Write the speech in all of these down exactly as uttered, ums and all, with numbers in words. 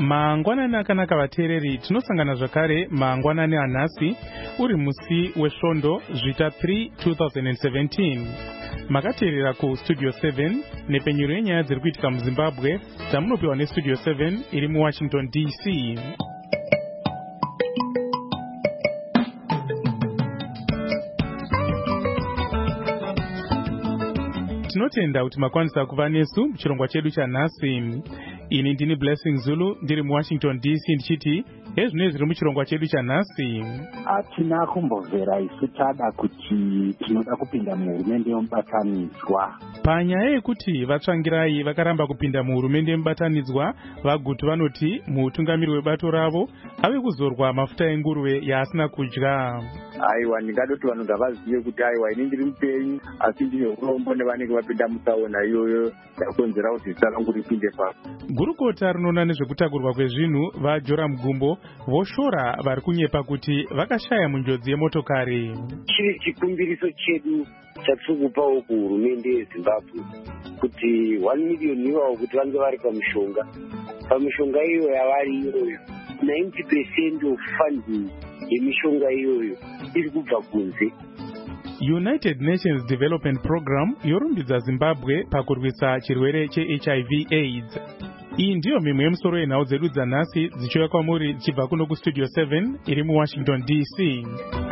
Mangwanani akanaka vateereri, tinosangana zvakare mangwanani anhasi uri musi wesvondo zvita three twenty seventeen. Makateerera kustudio seven nepenyuro yenyaya dziri kuitika muZimbabwe dzamunopiwa nestudio seven iri muWashington D C. Tinotenda kuti makwanisa kuva nesu muchirongwa chedu chanhasi. Ini ndini Blessing Zulu ndiri muWashington D C ndichiti hezvino zviri muchirongwa chedu chanhasi. Hatina kumbobvera isu tada kuti tinoda kupinda muhurumende yomubatanidzwa. Panyaya yekuti vatsvangirai vakaramba kupinda muhurumende yomubatanidzwa, vagutu vanoti mutungamiri webato ravo ave kuzorwa mafuta enguruve yaasina kudya. Aiwa, ndingadoti vanhu ngavazive kuti aiwa ini ndiri mupenyu asi ndine urombo nevanenge vapinda mutsaona iyoyo yakonzera kuti zita rangu ripinde pasi. Gurukota rinoona nezvekutakurwa kwezvinhu vaJoram Gumbo voshora vari kunyepa kuti vakashaya munjodzi yemotokari. Chiri chikumbiriso chedu chatiri kupawo kuhurumende yeZimbabwe kuti one million ivavo kuti vange vari pamushonga. Pamushonga iyo yavari iyoyo ninety percent of funding yemishonga iyoyo iri kubva kunze. United Nations Development Program yorumbidza Zimbabwe pakurwisa chirwere che-H I V AIDS. Iyi ndiyo mimwe yemusoro yenhau dzedu dzanhasi dzichiuya kwamuri dzichibva kuno kustudio seven iri muWashington D C.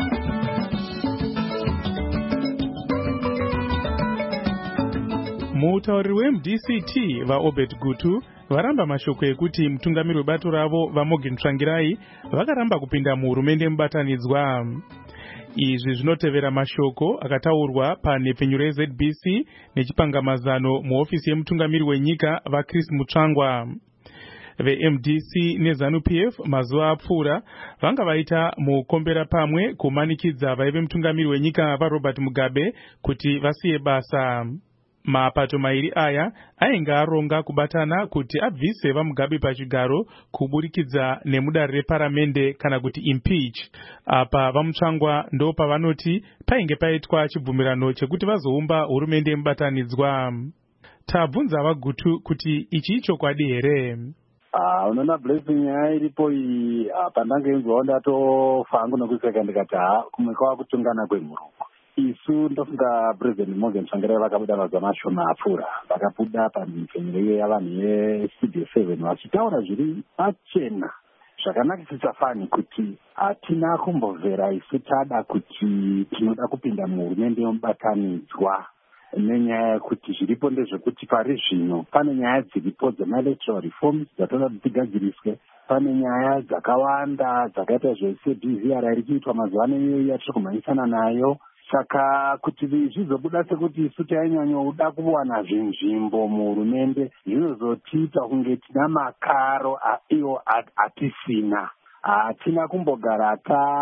Mutauriri weM D C T vaObed Gutu varamba mashoko ekuti mutungamiri webato ravo vaMorgan Tsvangirai vakaramba kupinda muhurumende mubatanidzwa. Izvi zvinotevera mashoko akataurwa panhepfenyuro yeZ B C nechipangamazano muhofisi yemutungamiri wenyika vaChris Mutsvangwa. VeM D C neZanu-P F mazuva apfuura vanga vaita mukombera pamwe kumanikidza vaive mutungamiri wenyika vaRobert Mugabe kuti vasiye basa. Mapato mairi aya ainge aronga kubatana kuti abvise vaMugabe pachigaro kuburikidza nemudare reparamende kana kuti impeach. Apa vaMutsvangwa ndo pavanoti painge paitwa chibvumirano chekuti vazoumba hurumende yemubatanidzwa. Tabvunza vaGutu kuti ichi chokwadi here. Ah, unoona Blessing nyaya iripo iyi pandange inzwawo ndatofa hangu nokuseka ndikati ha kumwe kwava kutungana kwemhuruko. Isu ndofunga President Morgan Tsvangirai vakabuda mazuva mashoma apfuura vakabuda pamhepfenyuro iyo yavanhu yestudio seven vachitaura zviri pachena zvakanakisisa fani kuti hatina kumbobvera isu tada kuti tinoda kupinda muhurumende yomubatanidzwa nenyaya yekuti zviripo ndezvekuti pari zvino pane nyaya dziripo dzemaelectoral reforms dzatoda kuti dzigadziriswe. Pane nyaya dzakawanda dzakaita zvese B V R iri kuitwa mazuva ano iyoyo yatiri kumhanyisana nayo. Saka kuti zvizobuda sekuti isu tainyanyouda kuwana zvinzvimbo muhurumende zvinozotiita kunge tina makaro aiwo atisina. Hatina kumbogara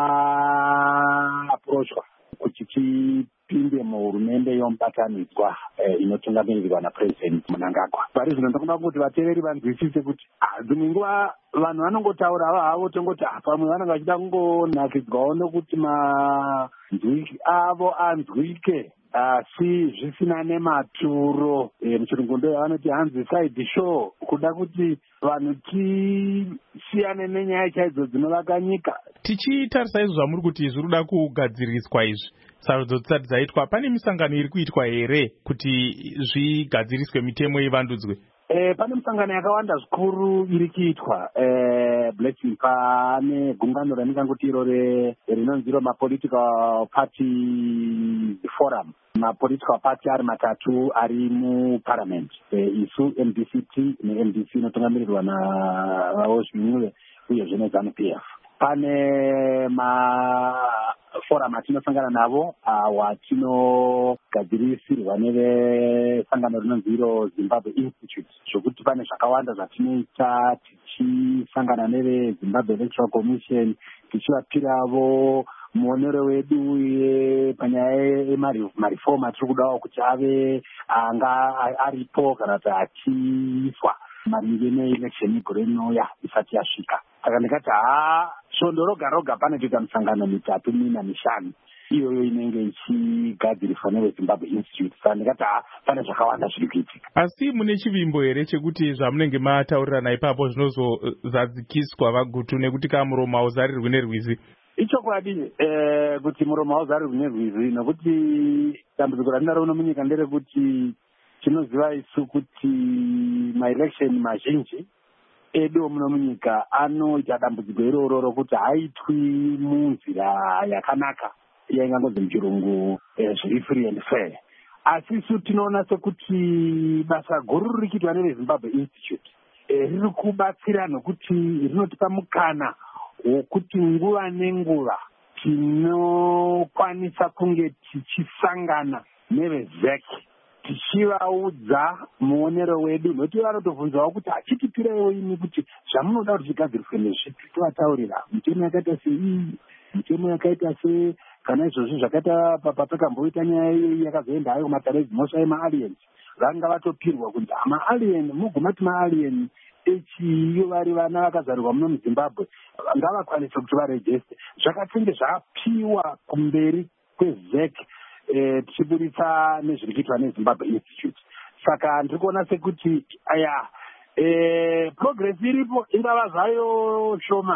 taaprochwa kuti tipinde muhurumende yomubatanidzwa inotungamirirwa naPresident Mnangagwa. Pari zvino ndokuda kuti vateereri vanzwisise kuti dzimwe nguva vanhu vanongotaura hava havo tongoti pamwe vanenge vachida kungonakidzwawo nokuti manzwi avo anzwike asi zvisina nematuro. Muchirungu ndo yavanoti hanzi side show, kuda kuti vanhu tisiyane nenyaya chaidzo dzinovaka nyika. Tichitarisa izvo zvamuri kuti zviri kuda kugadziriswa izvi sarudzo dzisati dzaitwa, pane misangano iri kuitwa here kuti zvigadziriswe mitemo ivandudzwe? Eh, pane misangano yakawanda zvikuru iri kuitwa. Eh, Blessing, pane gungano randingangoti iro rinonziro mapolitical party forum. Mapolitical party ari matatu ari muparliament. Eh, isu M D C T neM D C inotungamirirwa navaOzvinyuve uyezve neZanu-P F. Pane maforum atinosangana navo awa tinogadzirisirwa nevesangano rinonziro Zimbabwe Institute, zvokuti pane zvakawanda zvatinoita tichisangana neveZimbabwe Electoral Commission tichivapiravo muonero wedu uye panyaya yemarifomu atiri kudawo kuti ave anga aripo kana kuti achiiswa maringe neelection igore rinouya isati yasvika. saka ndikati haa svondo roga roga pane toita misangano mitatu mina mishanu iyoyo inenge ichigadziriswa nevezimbabwe institute saka ndikati haa pane zvakawanda zviri kuitika. Asi mune chivimbo here chekuti zvamunenge mataurirana ipapo zvinozozadzikiswa vagutu nekuti ka muromo hauzarirwi nerwizi? Ichokwadi eh, kuti muromo hauzarirwi nerwizi nokuti dambudziko randinaro munyika nderekuti tinoziva isu kuti maelection mazhinji edu muno munyika anoita dambudziko iroro rokuti haitwi munzira yakanaka yaingangozi muchirungu eh, zviri free and fair. Asi isu tinoona sekuti basa guru riri kuitwa nevezimbabwe institute eh, riri kubatsira nokuti rinotipa mukana wokuti nguva nenguva tinokwanisa kunge tichisangana nevezek tichivaudza muonero wedu nokuti vanotobvunzawo kuti hachitipiraiwo ini kuti zvamunoda kuti zvigadziriswe nezvi tovataurira mitemo yakaita sei mitemo yakaita sei kana izvozvo zvakaita papakamboita nyaya iyi yakazoenda hayo matarezi mhosva emaaliens vanga vatopirwa kuti amaalien mugomati maalien echiyo vari vana vakazarirwa muno muzimbabwe ngavakwanise kuti varejeste zvakatenge zvapiwa kumberi kwezek eh, tichiburitsa nezviri kuitwa nezimbabwe institute. Saka ndiri kuona sekuti aya eh, progress iripo ingava zvayo shoma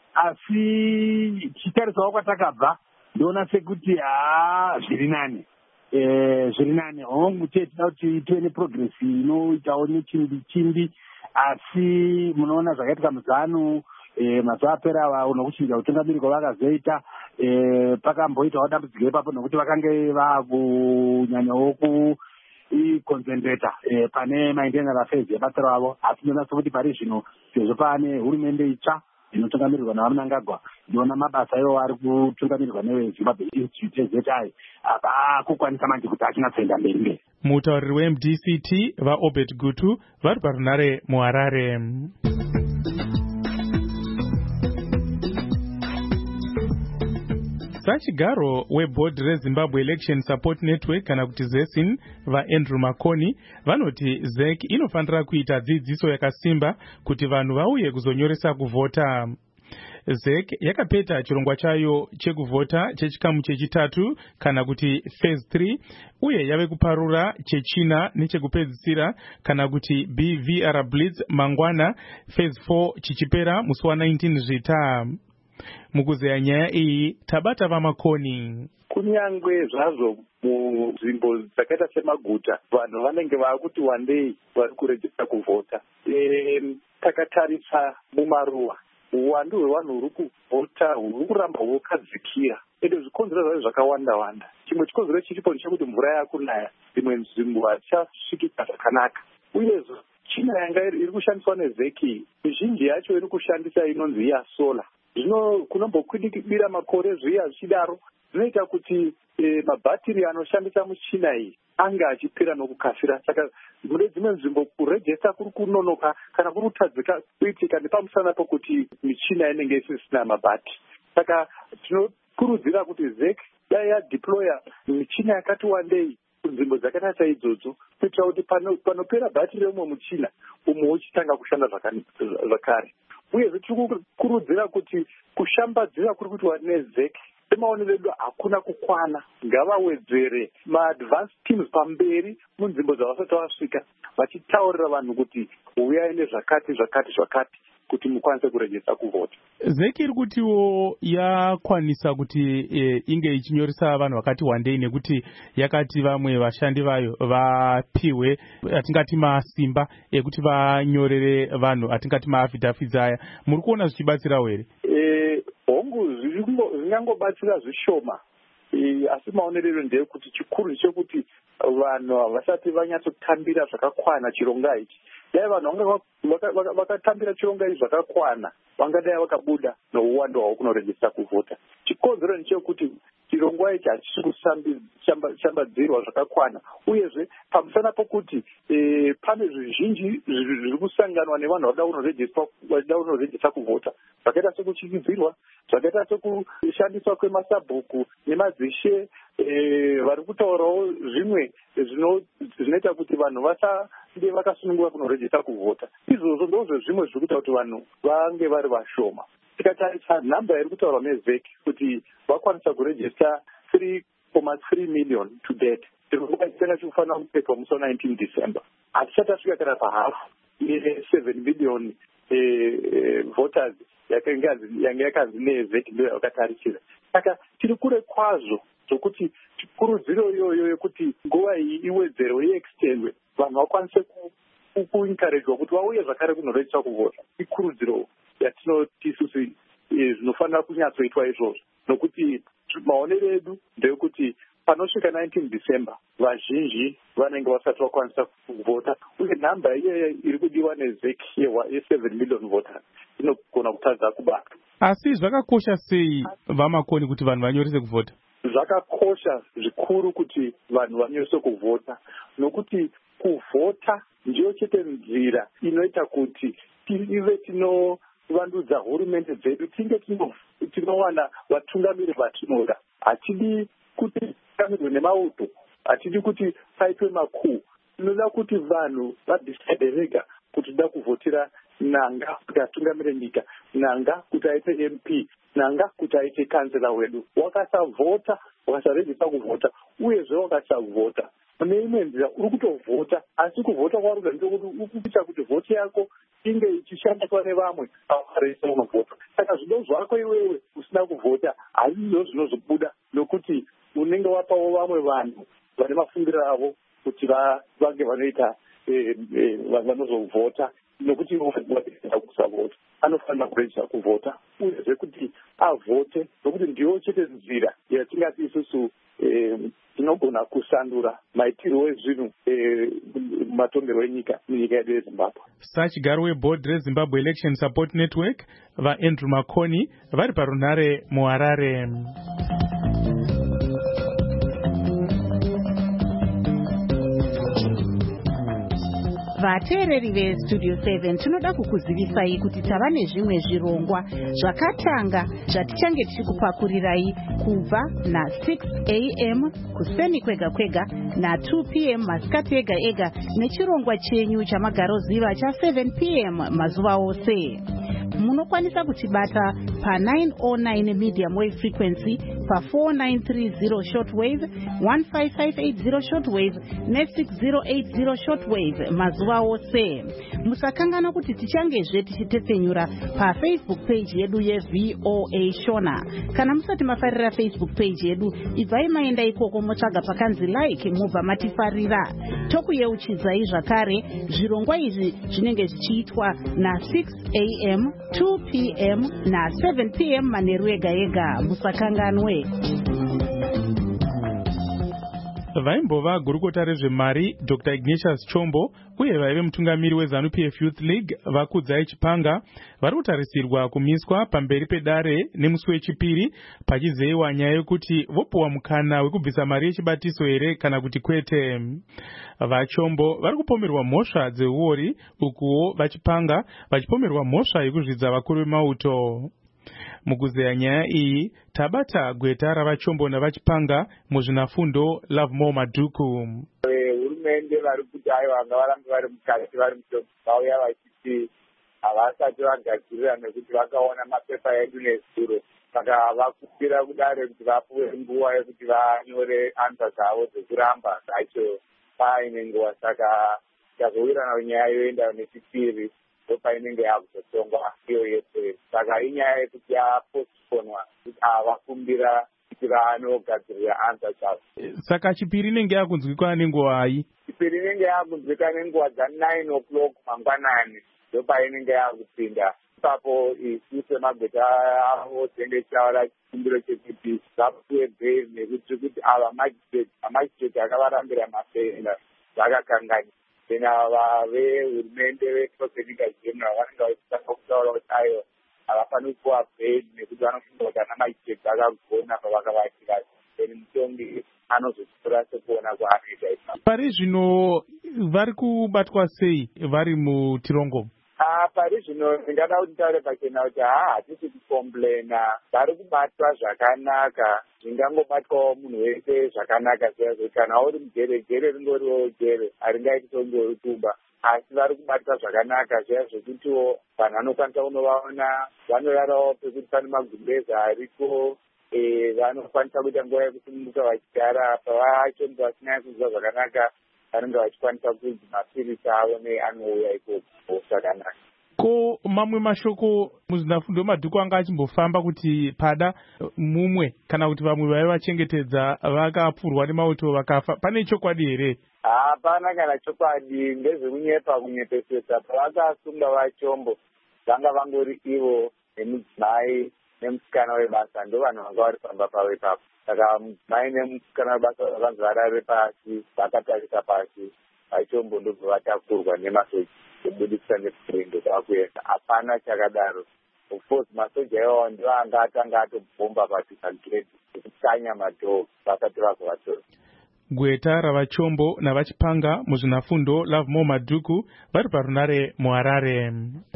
asi tichitarisawo kwatakabva ndoona sekuti haa zviri nani eh, zviri nani hongu chete tida kuti tive neprogress inoitawo nechimbi chimbi asi munoona zvakaitika muzanu eh, mazuva apera ava nokuchinja utungamiri kwavakazoita eh, pakamboitawo dambudziko ipapo nokuti vakange vakunyanyawo kuconcentrata eh, pane maintenance affairs yebasa ravo asi ndinoona sekuti pari zvino sezvo paane hurumende itsva inotungamirirwa navanangagwa ndiona mabasa iwo ari kutungamirirwa newezimbabwe institute ezetai akukwanisa manje kuti achinatsoenda mberi mberi. Mutauriri we-M D C T vaObed Gutu vari parunare muHarare. Sachigaro webhodhi reZimbabwe Election Support Network kana kuti zesin vaAndrew Makoni vanoti Z E C inofanira kuita dzidziso yakasimba kuti vanhu vauye kuzonyoresa kuvhota. Z E C yakapeta chirongwa chayo chekuvhota chechikamu chechitatu kana kuti phase three uye yave kuparura chechina nechekupedzisira kana kuti B V R Blitz mangwana phase four chichipera musi wa nineteen zvita. Mukuzeya nyaya iyi tabata vaMakoni. Kunyangwe zvazvo munzvimbo dzakaita semaguta vanhu vanenge vakuti wandei vari kurejista kuvhota. E, takatarisa mumaruwa uwandu hwevanhu huri kuvhota huri kuramba hwokadzikira ende zvikonzero zvazvo zvakawanda wanda. Chimwe chikonzero chiripo ndechekuti mvura yakunaya dzimwe nzvimbo hadzisvikika zvakanaka uyezve china yanga iri kushandiswa nezeki mizhinji yacho iri kushandisa inonzi yasola. Zvino kunombokwidikira makore zviya zvichidaro zvinoita kuti e, mabhatiri anoshandisa muchina iyi anga achipera nokukasira. Saka mune dzimwe nzvimbo kurejesta kuri kunonoka kana kuri kutadzika kuitika nepamusana pokuti michina inenge isisina mabhatiri. Saka tinokurudzira kuti Z E C dai yadeploya michina yakati wandei kunzvimbo dzakaita saidzodzo kuitira kuti panopera bhatiri reumwe muchina umwe uchitanga kushanda zvakare. Uyezve tiri kukurudzira kuti kushambadzira kuri kuitwa neZ E C semaonero edu hakuna kukwana. Ngavawedzere maadvanced teams pamberi munzvimbo dzavasati vasvika vachitaurira vanhu kuti uyai nezvakati zvakati zvakati kuti mukwanise kurejesta kuvhota. Z E C iri kutiwo yakwanisa kuti e, inge ichinyoresa vanhu vakati wandei nekuti yakati vamwe vashandi vayo vapiwe atingati masimba ekuti vanyorere vanhu atingati maafidavits aya. Muri kuona zvichibatsirawo here? E, hongu zvingangobatsira zvishoma e, asi maonerero ndeyekuti chikuru chekuti vanhu havasati vanyatsotambira zvakakwana chironga ichi. Dai vanhu vakatambira chironga ichi zvakakwana vangadai vakabuda nouwando hwavo kunorejesta kuvhota. Chikonzero ndechekuti chirongwa ichi hachisi kushambadzirwa zvakakwana uyezve pamusana pokuti e, pane zvizhinji zviri kusanganwa nevanhu vada kunorejesta kuvhota zvakaita sekuchikidzirwa zvakaita sekushandiswa kwemasabhuku nemadzishe e, vari kutaurawo zvimwe zvinoita kuti vanhu ndiye vakasununguka kunorejista kuvhota. Izvozvo ndozvo zvimwe zviri kuita kuti vanhu vange vari vashoma. Tikatarisa nhamba iri kutaurwa nevheki kuti vakwanisa kurejista three point three million to date, tinokubaisanga chikufanira kupetwa musi wa-nineteen December. Hatisati tasvika kana pahafu ye-seven million voters yanga yakanzi nevheki ndiyo yakatarisira. Saka tiri kure kwazvo zvokuti kurudziro iyoyo yekuti nguva iyi iwedzerwe iextendwe vanhu vakwanise kuencouragwa kuti vauye zvakare kunorejista kuvhota. Ikurudziro yatinoti isusu zvinofanira kunyatsoitwa izvozvo, nokuti maonero edu ndeyekuti panosvika nineteen December vazhinji vanenge vasati vakwanisa kuvhota, uye nhamba iyoyo iri kudiwa nevheki ye-seven million voters inogona kutadza kubata. Asi zvakakosha sei vamakoni kuti vanhu vanyorese kuvhota? Zvakakosha zvikuru kuti vanhu vanyorese kuvhota, nokuti kuvhota ndiyo chete nzira inoita kuti tive tinovandudza hurumende dzedu, tinge tinowana vatungamiri vatinoda. Hatidi kuti tungamirwe nemauto, hatidi kuti paitwe makuu. Tinoda kuti vanhu vadecide vega kuti toda kuvhotera nanga kuti atungamire nyika, nanga kuti aite M P, nanga kuti aite kansela wedu. Wakasavhota, wakasarejista kuvhota, uyezve wakasavhota, mune imwe nzira uri kutovhota, asi kuvhota kwaruda ndekuti uri kuita kuti vhoti yako inge ichishandiswa nevamwe avakarejista kunovhota. Saka zvido zvako iwewe usina kuvhota hazvizo zvinozobuda, nokuti unenge wapawo vamwe vanhu vane mafungiro avo kuti vange vanoita vanozovhota, nokuti vaenda kusavhota anofanira kurejista kuvhota, uyezve kuti avhote, nokuti ndiyo chete nzira yatingati isusu tinogona kusandura maitirwo ezvinhu matongerwo enyika munyika yedu yeZimbabwe. Sachigaro webhodhi reZimbabwe Election Support Network vaAndrew Makoni vari parunhare muHarare. Vateereri veStudio seven tinoda kukuzivisai kuti tava nezvimwe zvirongwa zvakatanga zvatichange tichikupakurirai kubva na-six a m kuseni kwega kwega na-two p m masikati ega ega nechirongwa chenyu chamagaroziva cha-seven p m mazuva ose. Munokwanisa kutibata pa-nine oh nine medium wave frequency, pa-four nine three zero shortwave, fifteen five eight zero shortwave ne-six zero eight zero shortwave mazuva ose. Musakangana kuti tichangezve tichitepfenyura pa-Facebook page yedu ye-V O A Shona. Kana musati mafarira Facebook page yedu, ibvai maenda ikoko motsvaga pakanzi like mubva matifarira. Tokuyeuchidzai zvakare zvirongwa izvi zvinenge zvichiitwa na-six a m, two p m na-seven p m manheru ega ega. Musakanganwe. Vaimbova gurukota rezvemari Doctor Ignatius Chombo uye vaive mutungamiri weZanu P F Youth League Vakudzai Chipanga vari kutarisirwa kumiswa pamberi pedare nemusi wechipiri pachizeyiwa nyaya yekuti vopuwa mukana wekubvisa mari yechibatiso here kana kuti kwete. VaChombo vari kupomerwa mhosva dzeuori, ukuwo vaChipanga vachipomerwa mhosva yekuzvidza vakuru vemauto. Mukuzeya nyaya iyi tabata gweta ravaChombo navaChipanga muzvinafundo Lovemore Madhuku. Hurumende vari kuti ayo vanga varambe vari mukati vari mutombo vauya vachiti havasati vagadzirira nekuti vakaona mapepa edu nezuro, saka vakumbira kudare kuti vapuwe nguva yekuti vanyore ansa dzavo dzekuramba zvacho paine nguva. Saka tikazowirana nyaya yoenda nechipiri ndopainenge yakuzotongwa iyo yese. Saka inyaya yekuti yapostponwa kuti avakumbira kuti vanogadzirira ansa dzavo. Saka chipiri inenge yakunzwikwa nenguwai? Chipiri inenge yakunzwika nenguva dza-nine o'clock mangwanani ndopainenge yakupinda. Ipapo isu semagweta avo tinenge tichaona chikumbiro chekuti vapuwe bhail nekuti kuti ava magistrate akavarambira mafenda vakakanganya. Tena vehurumende veprosenyika general vanenge vachitanga kutaura kuti ayo havafaniri kupuwa bhail nekuti vanofunga kuti ana magistrate akagona pavakavatira, then mutongi anozopfuura sekuona kwaanoita. Pari zvino vari kubatwa sei vari mutirongo? Pari zvino ndingada kuti taure pachena kuti haa hatisi kukomplena, vari kubatwa zvakanaka, zvingangobatwawo munhu wese zvakanaka sezvo kana uri mugere gere ringoriwo gere haringaiti songori tumba. asi vari kubatwa zvakanaka zviya zvekutiwo vanhu vanokwanisa kunovaona, vanorarawo pekuti pane magumbeza ariko, vanokwanisa kuita nguva yekusununguka vachigara pavachombo vasina kuziva zvakanaka, vanenge vachikwanisa kunzi mapirisi avo neanouya ikoko zvakanaka. Ko mamwe mashoko muzvinafundo madhuku anga achimbofamba kuti pada mumwe kana kuti vamwe vaivachengetedza vakapfurwa nemauto vakafa, pane chokwadi here? Hapana kana chokwadi, ndezvekunyepa kunyepesesa. Pavakasunga vachombo vanga vangori ivo nemudzimai nemusikana webasa, ndo vanhu vanga vari pamba pavo ipapo. Saka mudzimai nemusikana webasa vakanzi varare pasi, vakatarisa pasi, vachombo ndobva vatakurwa nemasoja kubudikisa nepurendo kwakuenda. Hapana chakadaro. Of course masoja iwawo ndo anga atanga atobhomba patisagedhi kukanya madhoo vasati vazovatora. Gweta ravachombo navachipanga muzvinafundo Love More Madhuku vari parunare muHarare.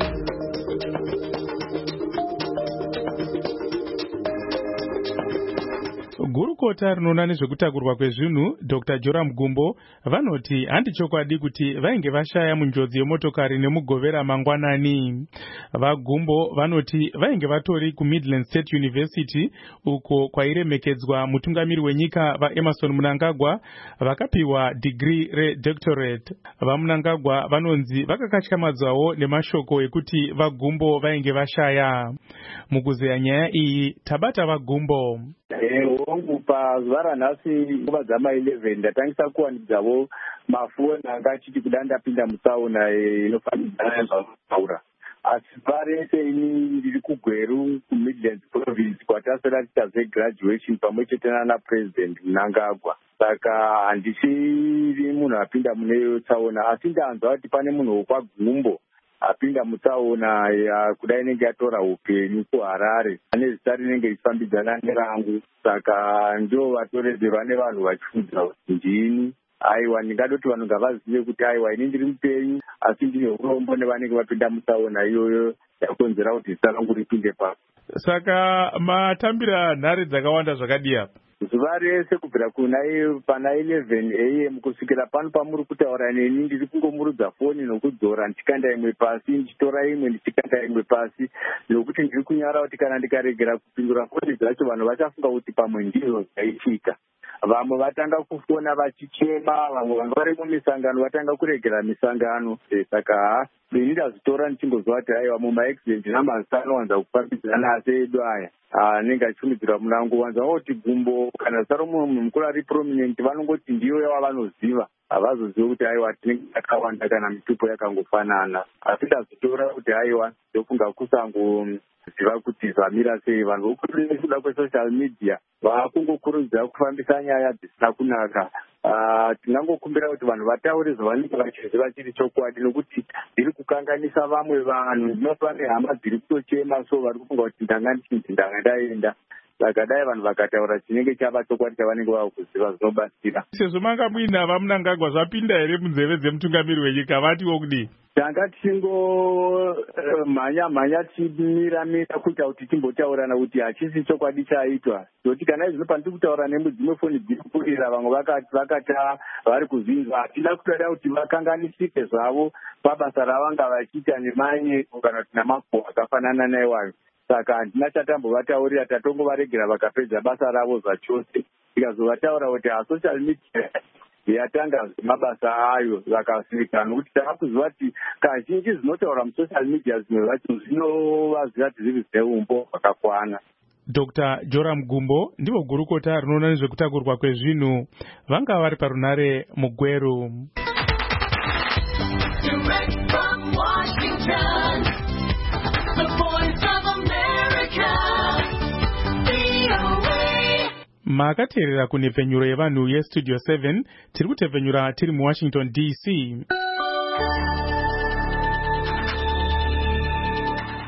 Gurukota rinoona nezvekutakurwa kwezvinhu Doctor Joram Gumbo vanoti handi chokwadi kuti vainge vashaya munjodzi yemotokari nemugovera mangwanani. VaGumbo vanoti vainge vatori kuMidland State University uko kwairemekedzwa mutungamiri wenyika vaEmerson Mnangagwa vakapiwa degree redoctorate. VaMnangagwa vanonzi vakakatyamadzawo nemashoko ekuti VaGumbo vainge vashaya. Mukuzeya nyaya iyi tabata VaGumbo. Hongu pazuva ranhasi nguva dzama eleven ndatangisa kuwanidzavo mafoni anga achiti kuda ndapinda mutsaona inofanira zvataura. Asi parese ini ndiri kuGweru kuMidlands province kwatasara tichazve graduation pamwe chete nana president Mnangagwa. Saka handisiri munhu apinda mune tsaona, asi ndanzwa kuti pane munhu wekwaGumbo apinda mutsaona kudai inenge yatora upenyu kuHarare ane zita rinenge richifambidzana nerangu. Saka ndio vatoredzerwa nevanhu vachifundzira kuti ndini. Aiwa, ndingadoti vanhu ngavazive kuti aiwa ini ndiri mupenyu asi ndine urombo nevanenge vapinda mutsaona iyoyo yakonzera kuti zita rangu ripinde papo. Saka matambira nhare dzakawanda zvakadii apa? Zuva rese kubvira kuna pana eleven a m kusvikira pano pamuri kutaura neni ndiri kungomurudza foni nokudzora ndichikanda imwe pasi ndichitora imwe ndichikanda imwe pasi, nokuti ndiri kunyara kuti kana ndikaregera kupindura foni dzacho vanhu vachafunga kuti pamwe ndizvo zvaitika. Vamwe vatanga kufona vachichema, vamwe vanga vari mumisangano vatanga kuregera misangano. Saka beni ndazvitora ndichingoziva kuti aiwa mumaaccident namazita anowanza kufambidzana asi edu aya anenge achifumidzira Munangu. Wanza kuti Gumbo kana zita romunhu mukuru ari prominent vanongoti ndiyo yavanoziva, havazozivi kuti aiwa tinenge takawanda kana mitupo yakangofanana. Asi ndazvitora kuti aiwa ndofunga kusangoziva kuti zvamira sei. Vanhu vokuri nekuda kwesocial media vakungokurudzira kufambisa nyaya dzisina kunaka. Uh, tingangokumbira kuti vanhu vataure zvavanenge vachiziva chiri chokwadi, nokuti ndiri kukanganisa vamwe vanhu. Ndinofa nehama dziri kutochema, so vari kufunga kuti ndanga ndichinzi ndanga ndaenda. Saka dai vanhu vakataura chinenge chava chokwadi chavanenge vava kuziva zvinobatsira. Sezvo manga muina vaMnangagwa zvapinda here munzeve dzemutungamiri wenyika, vatiwo kudii? Tanga tichingomhanya mhanya tichimira-mira kuita kuti timbotaurana kuti hachisi chokwadi chaitwa. Ndokuti kana izvino pandiri kutaura nemudzimwe foni dziri kupurira vamwe vakata vari kuzinzwa, hatida kutoda kuti vakanganisike zvavo pabasa ravanga vachiita nemanye kana kuti namakuhwa akafanana naiwayo. Saka handina chatambovataurira, tatongovaregera vakapedza basa ravo zvachose. Tikazovataura kuti asocial media yatanga mabasa ayo vakasika, nokuti takakuziva kuti kazhinji zvinotaura musocial media zvimwe zvacho zvinovaziva kuti zviri zveumbo hwakakwana. Doctor Joram Gumbo ndivo gurukota rinoona nezvekutakurwa kwezvinhu vanga vari parunare muGweru. Makateerera kunhepfenyuro yevanhu yestudio seven, tiri kutepfenyura tiri muWashington D C.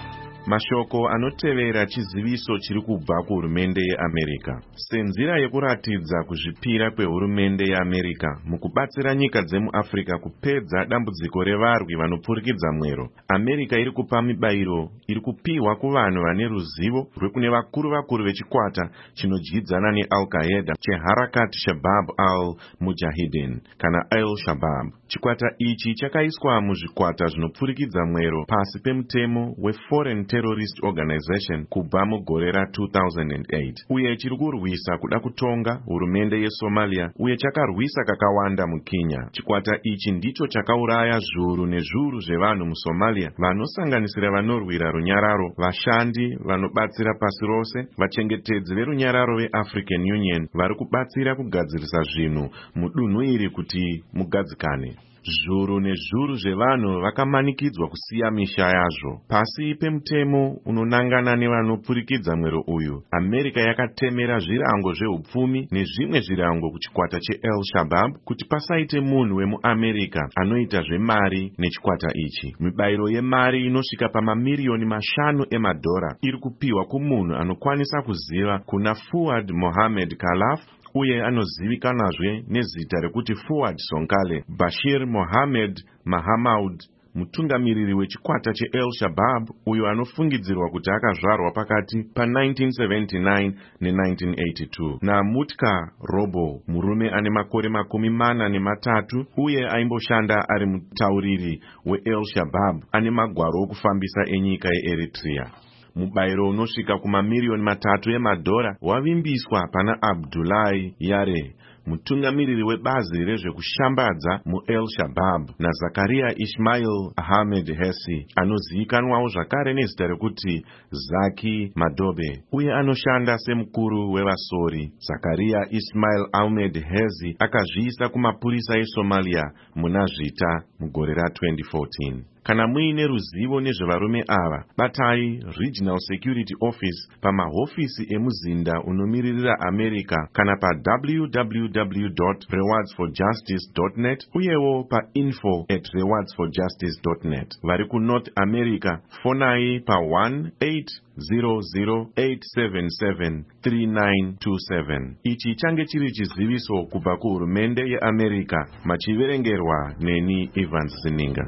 Mashoko anotevera chiziviso chiri kubva kuhurumende yeAmerica. Senzira yekuratidza kuzvipira kwehurumende yeAmerica mukubatsira nyika dzemuAfrica kupedza dambudziko revarwi vanopfurikidza mwero, America iri kupa mibairo iri kupiwa kuvanhu vane ruzivo rwekune vakuru vakuru vechikwata chinodyidzana neAl-Qaeda cheHarakat Shabab al-Mujahideen kana Al-Shabaab. Chikwata ichi chakaiswa muzvikwata zvinopfurikidza mwero pasi pemutemo weForeign Terrorist Organization kubva mugore ra two thousand eight, uye chiri kurwisa kuda kutonga hurumende yeSomalia uye chakarwisa kakawanda muKenya. Chikwata ichi ndicho chakauraya zviuru nezviuru zvevanhu muSomalia vanosanganisira vanorwira runyararo, vashandi vanobatsira pasi rose, vachengetedzi verunyararo veAfrican Union vari kubatsira kugadzirisa zvinhu mudunhu iri kuti mugadzikane. Zviuru nezviuru zvevanhu vakamanikidzwa kusiya misha yazvo. Pasi pemutemo unonangana nevanopfurikidza mwero uyu, America yakatemera zvirango zveupfumi nezvimwe zvirango kuchikwata cheAl-Shabaab kuti pasaite munhu wemuAmerica anoita zvemari nechikwata ichi. Mibairo yemari inosvika pamamiliyoni mashanu emadhora iri kupiwa kumunhu anokwanisa kuziva kuna Fuad Mohammed Khalaf uye anozivikanazve nezita rekuti Fuad Sonkale. Bashir Mohammed Mahamaud, mutungamiriri wechikwata cheAl-Shabaab uyo anofungidzirwa kuti akazvarwa pakati pa-nineteen seventy-nine ne-nineteen eighty-two, naMutka Robo, murume ane makore makumi mana nematatu uye aimboshanda ari mutauriri weAl-Shabaab ane magwaro okufambisa enyika yeEritrea. Mubairo unosvika kumamiliyoni matatu emadhora wavimbiswa pana Abdullahi Yare, mutungamiriri webazi rezvekushambadza muAl-Shabaab, naZakaria Ismail Ahmed Hesi, anozivikanwawo zvakare nezita rekuti Zaki Madobe, uye anoshanda semukuru wevasori. Zakaria Ismail Ahmed Hesi akazviisa kumapurisa eSomalia muna zvita mugore ra twenty fourteen. Kana muine ruzivo nezvevarume ava, batai Regional Security Office pamahofisi emuzinda unomiririra America kana pa w w w dot rewards for justice dot net uyewo pa info at rewards for justice dot net. Vari ku North America, fonai pa one eight zero zero eight seven seven three nine two seven. Ichi change chiri chiziviso kubva kuhurumende yeAmerica, machiverengerwa neni Evans Zininga.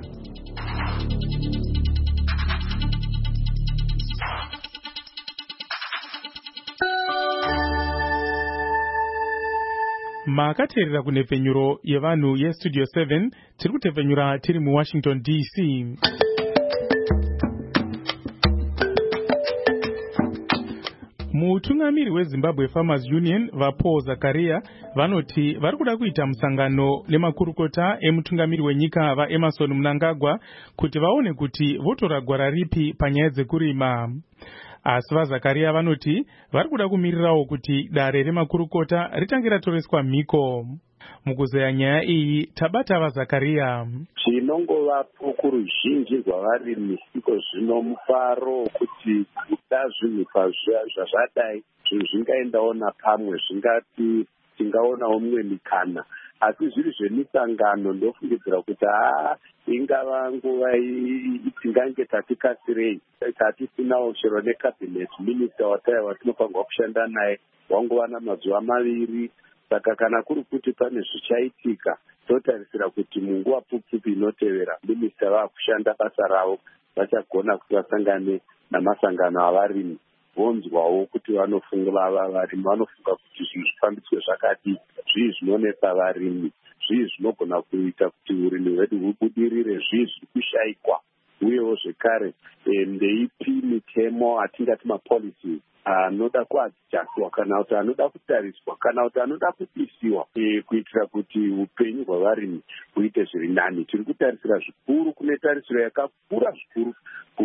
Makateerera kunhepfenyuro yevanhu yestudio seven, tiri kutepfenyura tiri muWashington D C. Mutungamiri weZimbabwe Farmers Union vaPaul Zakaria vanoti vari kuda kuita musangano nemakurukota emutungamiri wenyika vaEmerson Mnangagwa kuti vaone kuti votora gwara ripi panyaya dzekurima. Asi vaZakaria vanoti vari kuda kumirirawo kuti dare remakurukota ritange ratoreswa mhiko. Mukuzeya nyaya iyi tabata vaZakaria. Chinongovapo kuruzhinji rwavarimi iko zvino mufaro kuti kuda zvinhu zvazvadai zvinhu zvingaendawo napamwe, zvingati tingaonawo mumwe mikana. Asi zviri zvemisangano ndofungidzira kuti haa ingava nguva tingange tatikasirei, tatisinawo chero necabinet minister watinofanirwa kushanda naye wangova namazuva maviri. Saka kana kuri kuti pane zvichaitika, totarisira kuti munguva pfupi inotevera minista vakushanda basa ravo vachagona kuti vasangane namasangano avarimi, vonzwawo kuti vanofunga varimi vanofunga kuti zvinhu zvifambiswe zvakadii, zvii zvinonetsa varimi, zvii zvinogona kuita kuti urimi hwedu hubudirire, zvii zviri kushayikwa, uyewo zvekare ndeipi mitemo atingati mapolicies anoda kuadjustwa kana kuti anoda kutariswa kana kuti anoda kupisiwa kuitira kuti upenyu hwavarimi huite zviri nani. Tiri kutarisira zvikuru kune tarisiro yakakura zvikuru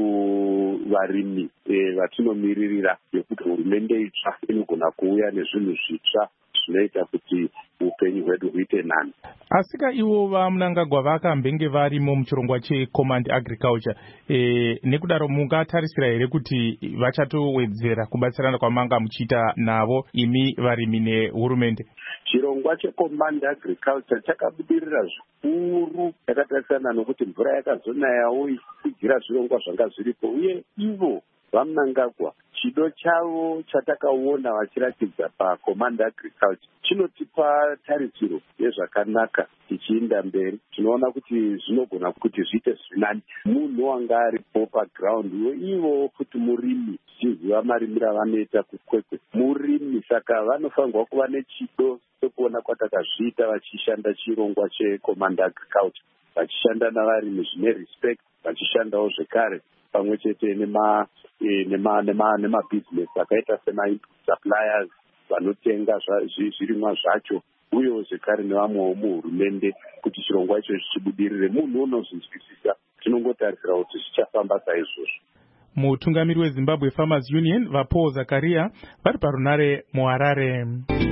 kuvarimi vatinomiririra yekuti hurumende itsva inogona kuuya nezvinhu zvitsva zvinoita kuti upenyu hwedu huite nani. Asika ivo vaMnangagwa vakambenge varimo muchirongwa cheCommand Agriculture, e, nekudaro mungatarisira here kuti vachatowedzera kubatsirana kwamanga muchiita navo imi varimi nehurumende? Chirongwa cheCommand Agriculture chakabudirira zvikuru, takatarisana nokuti mvura yakazonayawo ichidzigira zvirongwa zvanga zviripo, uye ivo vaMnangagwa, chido chavo chatakaona vachiratidza paCommand Agriculture chinotipa tarisiro yezvakanaka tichienda mberi. Tinoona kuti zvinogona kuti zviite zvinani. Munhu wanga aripo paground ivo futi murimi, tichiziva marimiro avanoita kukwekwe murimi, saka vanofanirwa kuva nechido sekuona kwatakazviita vachishanda chirongwa cheCommand Agriculture, vachishanda navarimi zvine respect, vachishandawo zvekare pamwe chete nema nema nema nemabusiness akaita sema-input suppliers vanotenga zvirimwa zvacho, uyewo zvekare nevamwewo muhurumende kuti chirongwa icho chibudirire. Munhu unozvinzwisisa, tinongotarisira kuti zvichafamba saizvozvo. Mutungamiri weZimbabwe Farmers Union vaPaul Zakaria vari parunare muHarare.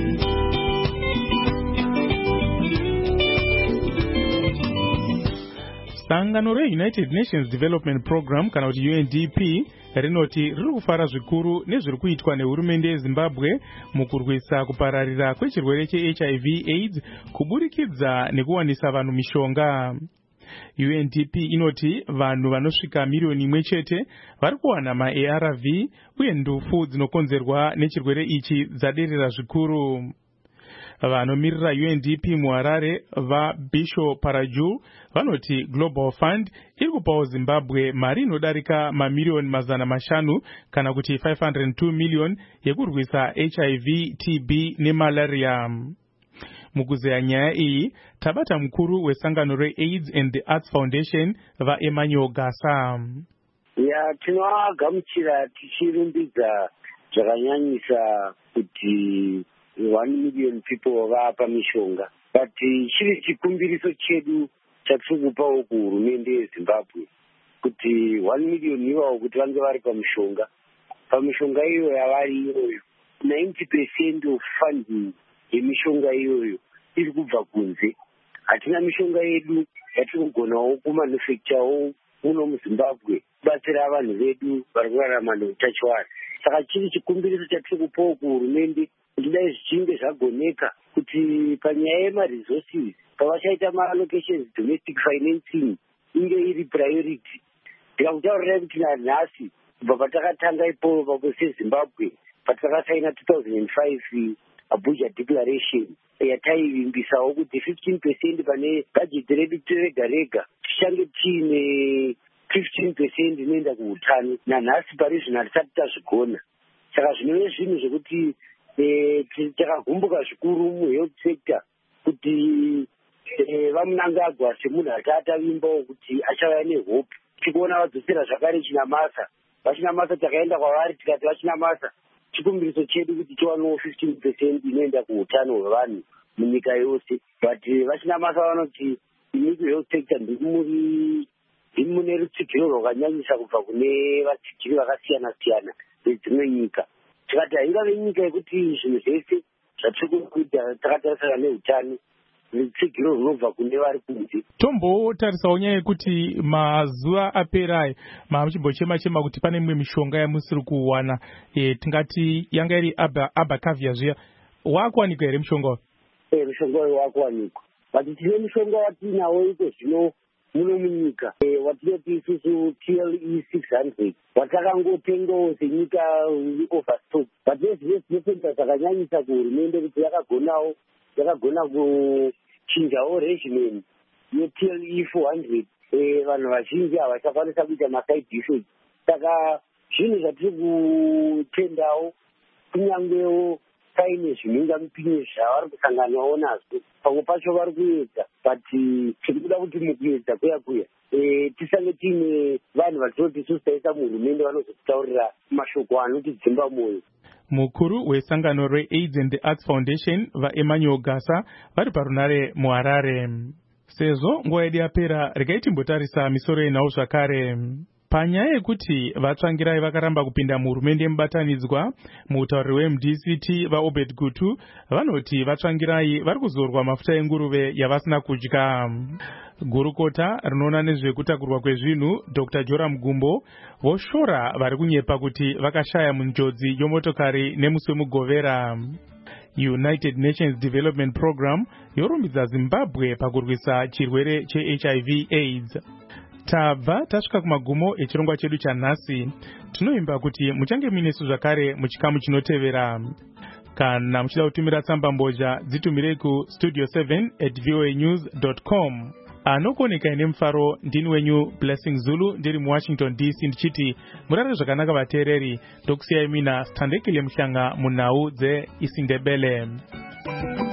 Sangano reUnited Nations Development Program kana kuti U N D P rinoti riri kufara zvikuru nezviri kuitwa nehurumende yeZimbabwe mukurwisa kupararira kwechirwere cheH I V AIDS kuburikidza nekuwanisa vanhu mishonga. U N D P inoti vanhu vanosvika miriyoni imwe chete vari kuwana ma-A R V uye ndufu dzinokonzerwa nechirwere ichi dzaderera zvikuru. Vanomirira U N D P muHarare vaBisho Parajul vanoti Global Fund iri kupawo Zimbabwe mari inodarika mamiriyoni mazana mashanu kana kuti five hundred two million yekurwisa H I V, T B nemalaria. Mukuzeya nyaya iyi tabata mukuru wesangano reAIDS and the Arts Foundation vaEmmanuel Gasa. Ya tinovagamuchira tichirumbidza zvakanyanyisa kuti one million people vapa mishonga, but chiri chikumbiriso chedu chatiri kupawo kuhurumende yeZimbabwe kuti one million ivavo kuti vange vari pamishonga. Pamishonga iyo yavari iyoyo ninety percent of funding yemishonga iyoyo iri kubva kunze. Hatina mishonga yedu yatiri kugonawo kumanufacturewo muno muZimbabwe kubatsira vanhu vedu vari kurarama neutachiwana. Saka chiri chikumbiriso chatiri kupawo kuhurumende kuti dai zvichinge zvagoneka kuti panyaya yemaresources pavachaita maallocations domestic financing inge iri priority. Ndikakutaurirai kuti nanhasi kubva patakatanga ipovo papo seZimbabwe patakasaina two thousand five Abuja Declaration yataivimbisawo kuti fifteen percent pane bajeti redu rega rega tichange tiine fifteen percent inoenda kuutano. Nanhasi pari zvino hatisati tazvigona. Saka zvinove zvinhu zvekuti takagumbuka zvikuru muhealth sector kuti vaMnangagwa semunhu ataatavimbawo kuti achava nehope. Tikuona vadzosera zvakare Chinamasa. VaChinamasa takaenda kwavari tikati vaChinamasa chikumbiriso chedu kuti tiwanewo fifteen percent inoenda kuutano hwevanhu munyika yose, but vaChinamasa vanoti ini kuhealth sector ndiri mune rutsigiro rwakanyanyisa kubva kune vatsigiri vakasiyana siyana vedzimwe nyika. Tikati haingave nyika yekuti zvinhu zvese zvatiri kuita takatarisana neutano rutsigiro runobva kune vari kunze. Tombotarisawo nyaya yekuti mazuva apera aya mamuchimbochema chema kuti pane imwe mishonga yamusiri kuwana, e, tingati yanga iri Abacavia zviya. Wakuwanikwa here mishonga wayo? E, mishonga wayo wakuwanikwa, but tine mishonga watinawo iko zvino muno munyika e, watinoti isusu T L E six hundred watakangotengawo senyika overstock, but nezvine zvinopedza zvakanyanyisa kuhurumende kuti yakagonawo yakagona kuchinjawo regimen ye-T L E four hundred. E, vanhu vazhinji havachakwanisa kuita maside effects. Saka zvinhu zvatiri kutendawo kunyangewo paine zvinengamupinyi zvavari kusanganawo nazvo. Pamwe pacho vari kuedza, but tiri kuda kuti mukuedza kuya kuya e, tisange tiine vanhu vatinoti isusu taisa muhurumende vanozotitaurira mashoko anotidzimba mwoyo. Mukuru wesangano reAIDS and the Arts Foundation vaEmmanuel Gasa vari parunare muHarare. Sezvo nguva yedu yapera, regai timbotarisa misoro yenhau zvakare. Panyaya yekuti vatsvangirai vakaramba kupinda muhurumende yemubatanidzwa, mutauriri weM D C T vaObed Gutu vanoti vatsvangirai vari kuzorwa mafuta enguruve yavasina kudya. Gurukota rinoona nezvekutakurwa kwezvinhu Doctor Joram Gumbo voshora vari kunyepa kuti vakashaya munjodzi yomotokari nemusi wemugovera. United Nations Development Program yorumbidza Zimbabwe pakurwisa chirwere cheH I V AIDS. tabva tasvika kumagumo echirongwa chedu chanhasi. Tinoimba kuti muchange minesu zvakare muchikamu chinotevera. Kana muchida kutumira tsamba mbozha dzitumire ku studio seven at voa news dot com. Anokoneka ine mufaro ndini wenyu Blessing Zulu ndiri muWashington D C ndichiti murare zvakanaka vateereri. Ndokusiyai mina Standekile Muhlanga munhau dzeIsindebele.